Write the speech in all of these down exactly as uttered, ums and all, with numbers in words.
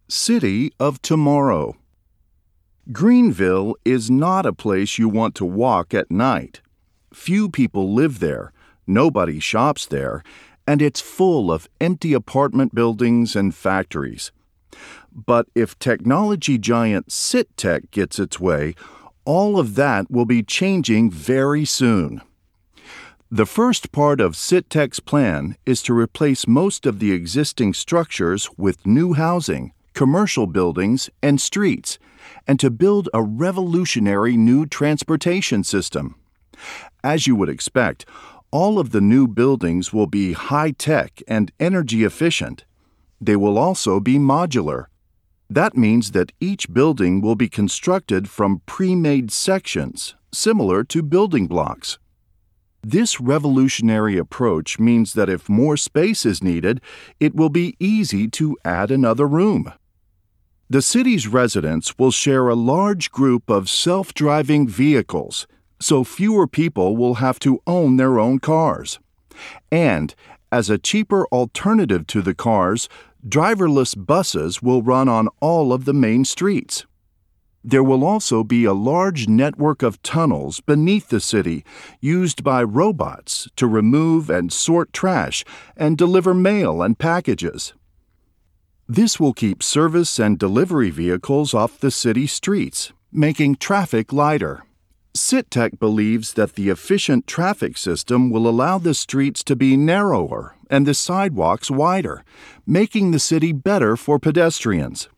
City of Tomorrow. Greenville is not a place you want to walk at night. Few people live there, nobody shops there, and it's full of empty apartment buildings and factories. But if technology giant SITTech gets its way, all of that will be changing very soon. The first part of SITTech's plan is to replace most of the existing structures with new housing, commercial buildings, and streets, and to build a revolutionary new transportation system. As you would expect, all of the new buildings will be high-tech and energy efficient. They will also be modular. That means that each building will be constructed from pre-made sections, similar to building blocks. This revolutionary approach means that if more space is needed, it will be easy to add another room. The city's residents will share a large group of self-driving vehicles, so fewer people will have to own their own cars. And, as a cheaper alternative to the cars, driverless buses will run on all of the main streets. There will also be a large network of tunnels beneath the city used by robots to remove and sort trash and deliver mail and packages. This will keep service and delivery vehicles off the city streets, making traffic lighter. SITTech believes that the efficient traffic system will allow the streets to be narrower and the sidewalks wider, making the city better for pedestrians.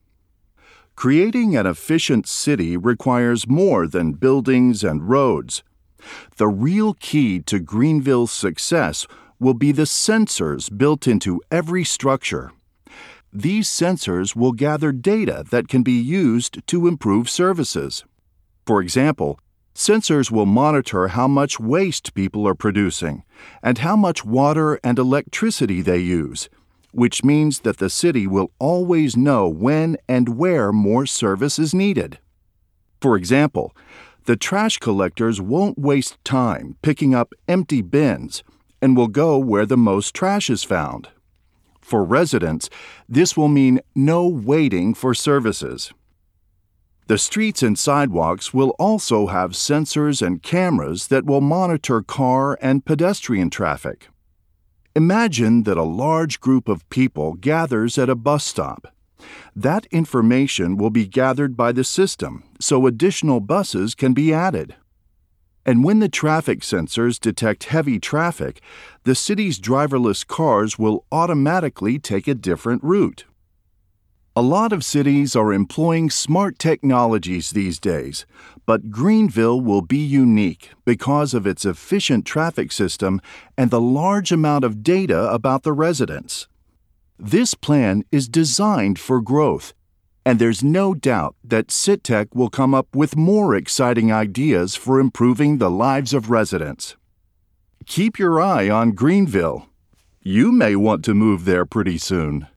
Creating an efficient city requires more than buildings and roads. The real key to Greenville's success will be the sensors built into every structure. These sensors will gather data that can be used to improve services. For example, sensors will monitor how much waste people are producing and how much water and electricity they use, which means that the city will always know when and where more service is needed. For example, the trash collectors won't waste time picking up empty bins and will go where the most trash is found. For residents, this will mean no waiting for services. The streets and sidewalks will also have sensors and cameras that will monitor car and pedestrian traffic. Imagine that a large group of people gathers at a bus stop. That information will be gathered by the system, so additional buses can be added. And when the traffic sensors detect heavy traffic, the city's driverless cars will automatically take a different route. A lot of cities are employing smart technologies these days, but Greenville will be unique because of its efficient traffic system and the large amount of data about the residents. This plan is designed for growth, and there's no doubt that SITTech will come up with more exciting ideas for improving the lives of residents. Keep your eye on Greenville. You may want to move there pretty soon.